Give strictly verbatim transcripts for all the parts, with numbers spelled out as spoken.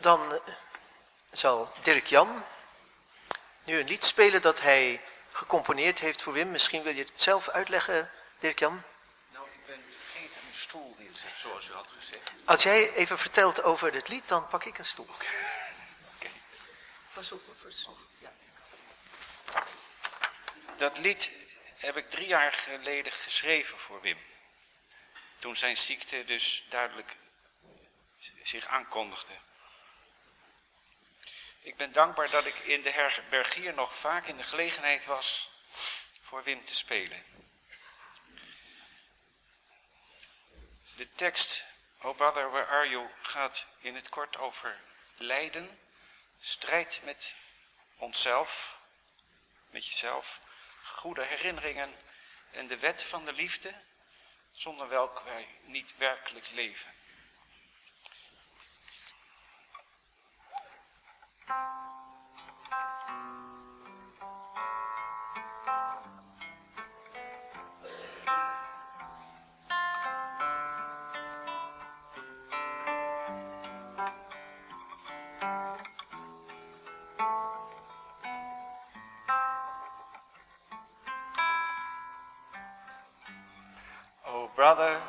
Dan uh, zal Dirk-Jan nu een lied spelen dat hij gecomponeerd heeft voor Wim. Misschien wil je het zelf uitleggen, Dirk-Jan? Nou, ik ben vergeten een stoel neer te zetten, zoals u had gezegd. Als jij even vertelt over het lied, dan pak ik een stoel. Oké. Okay. Pas op, pas op. Ja. Dat lied heb ik drie jaar geleden geschreven voor Wim. Toen zijn ziekte dus duidelijk zich aankondigde. Ik ben dankbaar dat ik in de herberg hier nog vaak in de gelegenheid was voor Wim te spelen. De tekst, Oh Brother, Where Are You, gaat in het kort over lijden, strijd met onszelf, met jezelf, goede herinneringen en de wet van de liefde, zonder welke wij niet werkelijk leven. Oh brother,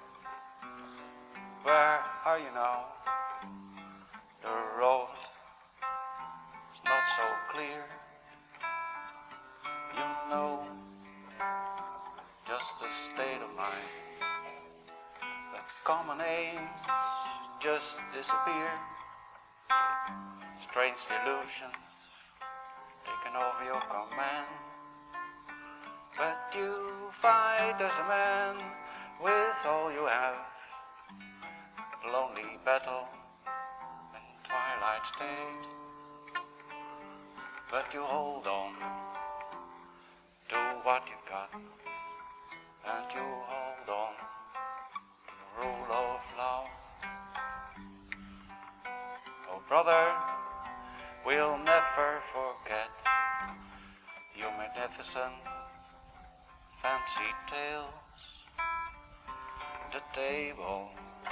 where are you now? The road is not so clear. You know just the state of mind. The common aims just disappear. Strange delusions taken over your command. But you fight as a man with all you have. A lonely battle in twilight state. But you hold on to what you've got. And you hold on to the rule of love. Oh brother, we'll never forget your magnificent fancy tales. The table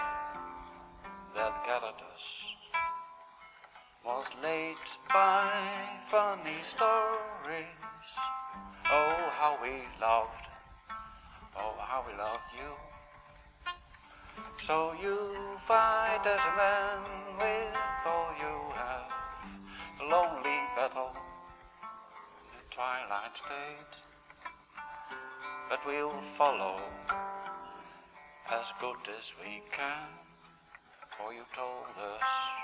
that gathered us was laid by funny stories. Oh, how we loved, oh, how we loved you. So you fight as a man with all you have. A lonely battle in the twilight state. But we'll follow as good as we can, for you told us